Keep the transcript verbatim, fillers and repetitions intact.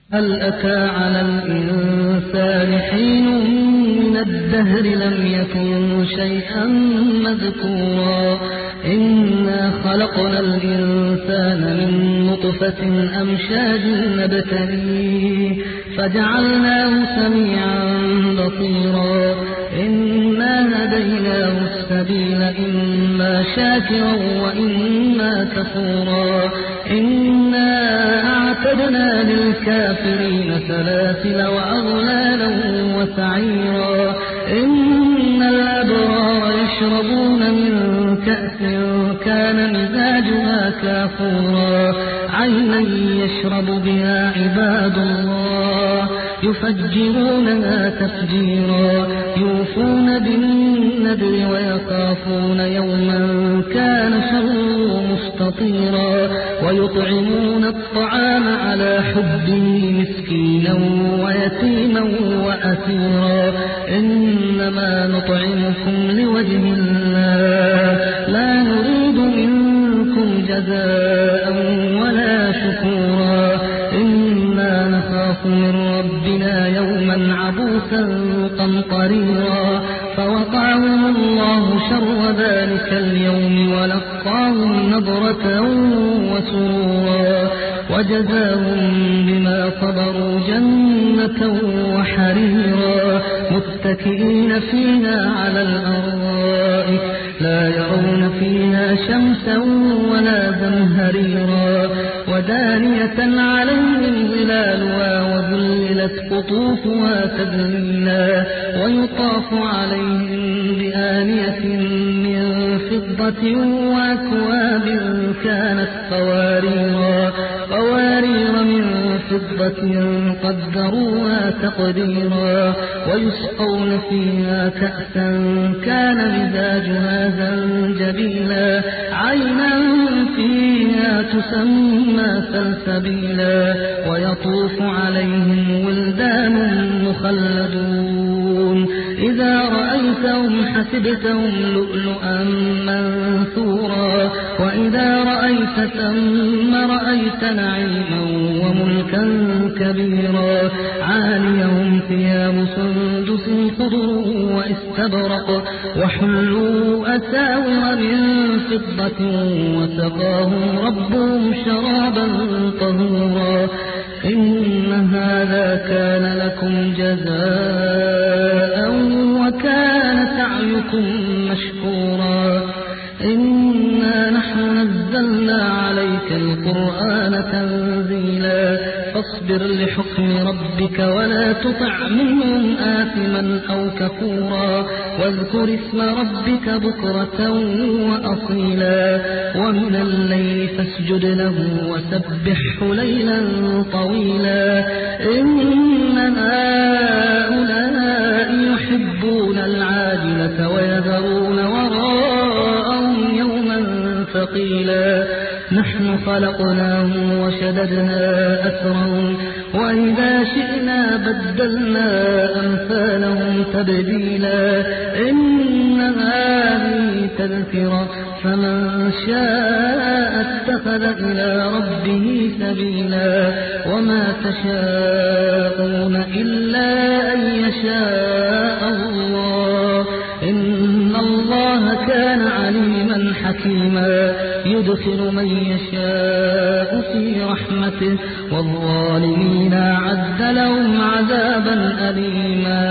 هل أتى على الإنسان حين من الدهر لم يكن شيئا مذكورا إنا خلقنا الإنسان من نطفة أمشاج نبتليه فجعلناه سميعا بصيرا إنا هديناه السبيل إما شاكرا وإما كفورا إنا أعتدنا للكافرين سلاسل وأغلالا وسعيرا إن الأبرار يشربون من كأس كان مزاجها كافورا عينا يشرب بها عباد الله يفجرونها تفجيرا يوفون بالنذر ويخافون يوما كان شره مستطيرا ويطعمون الطعام على حبه مسكينا ويتيما وأسيرا إنما نطعمكم لوجه الله لا نريد منكم جزاء ولا شكورا إنا نخاف من ربنا يوما عبوسا قمطريرا فوقعهم الله شر ذلك اليوم ولقاهم نضرة وسرورا وجزاهم بما صبروا جنة وحريرا متكئين فيها على الأرائك لا يرون فيها شمسا ولا زمهريرا ودانية عليهم ظلالها وذللت قطوفها تذليلا ويطاف عليهم بآنية من فضة وأكواب كانت قواريرا قوارير من فضة قدروها تقديرا ويسقون فيها كأسا كان مزاجها زنجبيلا عينا فيها تسمى سلسبيلا ويطوف عليهم ولدان مخلدون إذا رأيتهم حسبتهم لؤلؤا منثورا وإذا رأيت ثم رأيت نعيما وملكا كبيرا عاليهم ثياب سندس خضر واستبرق وحلوا أساور من فضة وسقاهم ربهم شرابا طهورا إن هذا كان لكم جزاء وكان سعيكم مشكورا إنا نحن نزلنا عليك القرآن تنزيلا فاصبر لحكم ربك ولا تطع منهم آثما أو كفورا واذكر اسم ربك بكرة وأصيلا ومن الليل فاسجد له وسبحه ليلا طويلا إن هؤلاء يحبون العاجلة ويذرون وراءهم يوما ثقيلا نحن خلقناهم وشددنا أسرهم وإذا شئنا بدلنا أمثالهم تبديلا إن هذه تذكرة فمن شاء اتخذ إلى ربه سبيلا وما تشاءون إلا أن يشاء الله إن الله كان عليما حكيما يدخل من يشاء في رحمته والظالمين أعد لهم عذابا أليما